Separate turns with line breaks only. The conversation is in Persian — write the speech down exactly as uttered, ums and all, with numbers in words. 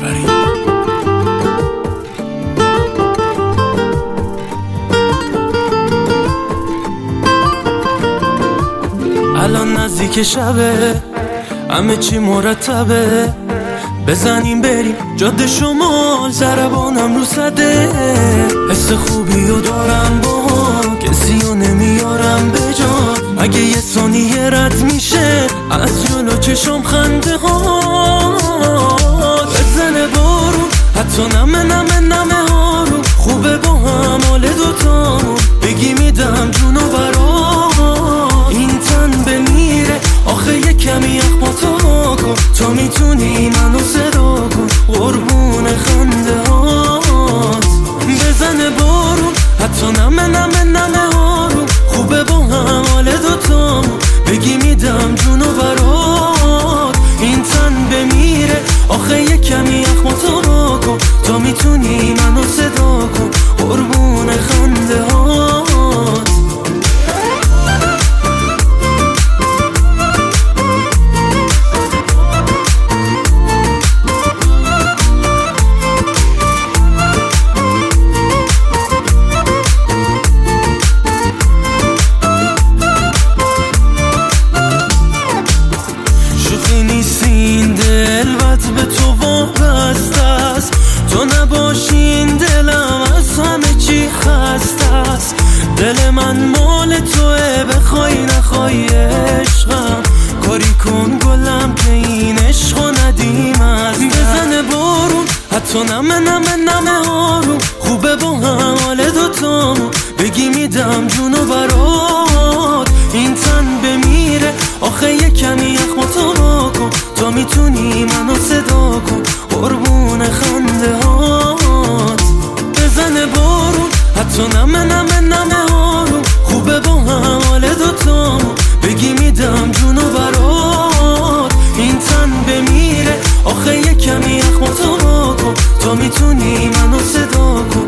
سروریم. الان نزدیک شبه، همه چی مرتبه، بزنیم بریم جاده شمال، ضربانم رو صده. حس خوبی رو دارم با کسی رو نمیارم به جا، اگه یه ثانیه رد میشه از جلو چشم خنده ها. بزنه بارون حتی نمه نمه نمه هارون، خوبه با هم حال دوتامون، بگی میدم جونو برات. این تن بمیره آخه یه کمی اخماتو کن، تو میتونی منو صدا کن، قربون خنده هات. بزنه بارون حتی نمه نمه نمه هارون، خوبه با هم حال دوتامون، بگی میدم جونو برات. این تن بمیره آخه یه کمی اخماتو کن، تو میتونی منو صدا کن، قربون خنده هات. این دلوت به تو وابسته است، تو نباشین دلم از همه چی خسته است. دل من مال توه بخوای نخوای عشقم، کاری کن گلم که این عشق و ندیم است. بزنه بارون حتی نمه نمه نمه هارون، خوبه با هم حال دوتامون، بگی میدم جونو برات. این تن بمیره آخه یه کمی اخماتو کن، تو میتونی منو صدا کن، قربون خنده هات. بزنه بارون حتی نمه نمه نمه هارون، خوبه با هم حال دوتامون، بگی میدم جونو برات. این تن بمیره آخه یه کمی اخماتو کن، تو میتونی منو صدا کن.